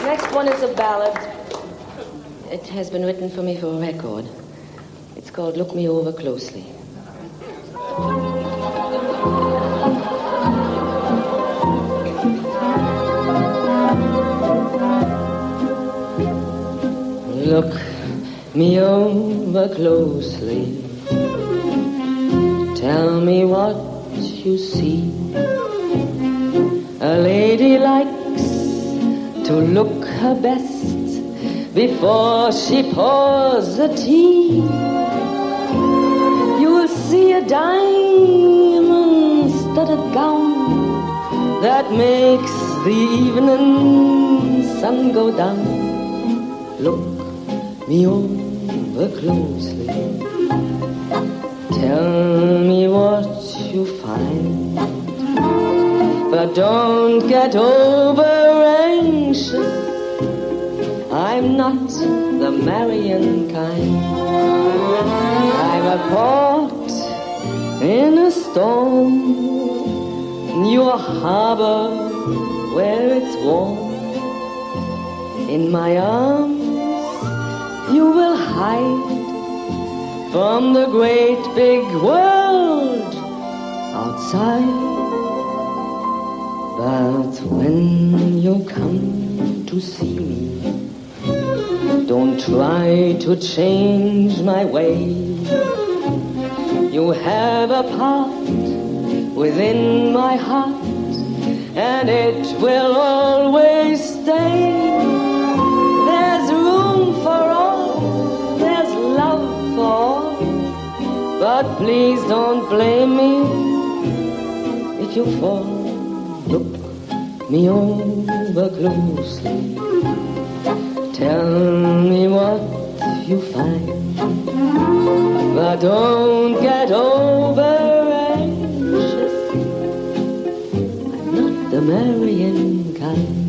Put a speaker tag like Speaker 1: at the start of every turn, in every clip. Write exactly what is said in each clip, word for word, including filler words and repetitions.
Speaker 1: Next one is a ballad. It has been written for me for a record. It's called Look Me Over Closely. Look me over closely. Tell me what you see. A lady likes to look her best before she pours the tea. You'll see a diamond-studded gown that makes the evening sun go down. Look me over closely. Tell me what you find, but don't get over anxious. I'm not the marrying kind. I'm a port in a storm. You're a harbor where it's warm. In my arms you will hide from the great big world outside. But when you come to see me, don't try to change my ways. You have a part within my heart, and it will always stay. There's room for all, there's love for all, but please don't blame me if you fall. Look me over closely. Tell me what you find, but don't get over anxious. I'm not the marrying kind.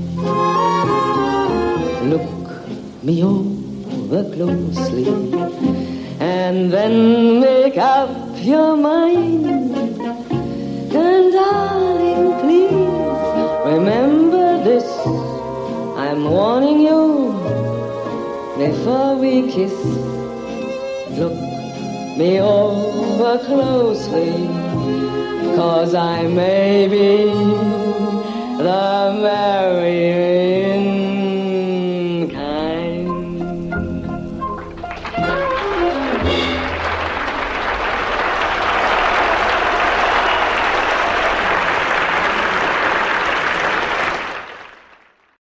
Speaker 1: Look me over closely, and then make up your mind. And darling, please remember this. I'm warning you before we kiss. Look me over closely, 'cause I may be the marrying